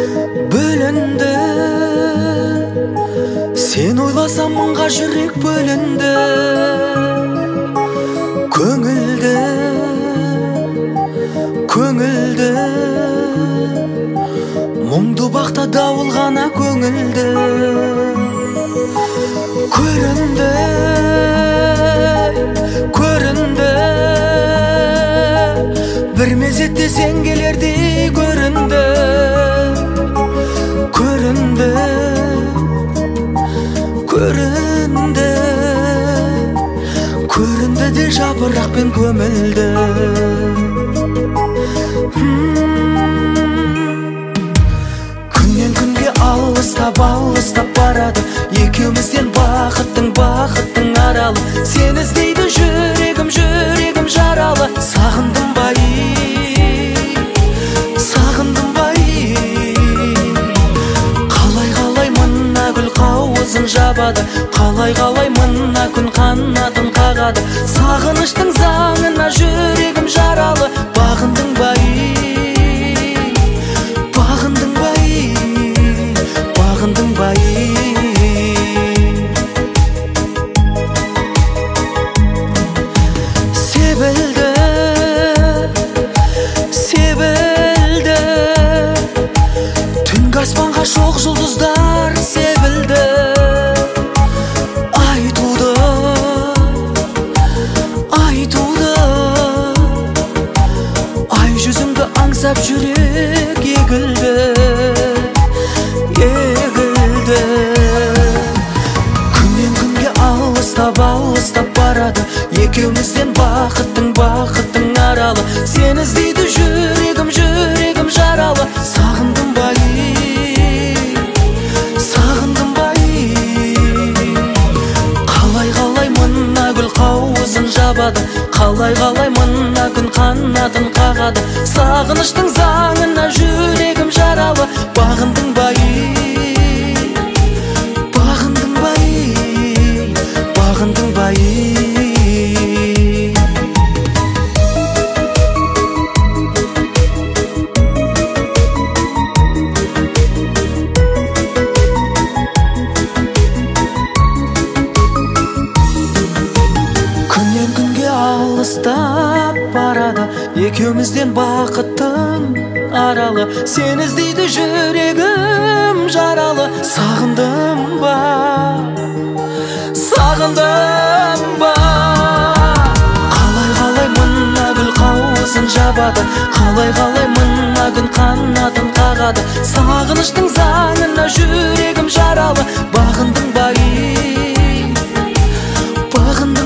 бөлінді. Сен ойласам мыңға жүрек бөлінді. Көңілді, көңілді, мұңды бақта дауыл ғана көңілді. Көрінді, көрінді, бір мезетте сен келердей көрінді. Көрінді, көрінді, көрінді де жапырақпен көмілді. Күннен күнге алыстап барады, екеумізден бақыттың аралы. Сен іздейді жүрегім жаралы. Сағындым бай, сағындым бай. Қалай мына гүл қауызын жабады, қалай мына күн қанатын қағады. Сағыныштың заңына жүрегім жаралы. Бағындың бай, бағындың бай, бағындың бай. Себілді, себілді, түнгі аспанға шоқ жұлдыздар себілді. Ай туды, ай жүзіңді аңсап жүрек егілді, егілді. Күннен күнге алыстап барады, екеумізден бақыттың аралы. Сен іздейді жүрегім жаралы. Сағындым бай, сағындым бай. Қалай мына гүл қауызын жабады, қалай мына күн қанатын қағады. Сағыныштың заңына жүрегім жаралы. Бағындың бай, бағындың бай, бағындың бай. Күннен күнге алыстап барады, екеумізден бақыттың аралы. Сен іздейді жүрегім жаралы. Сағындым ба, сағындым ба. Қалай мына гүл қауызын жабады, қалай мына күн қанатын қағады. Сағыныштың заңына жүрегім жаралы. Бағындың бай, бағындың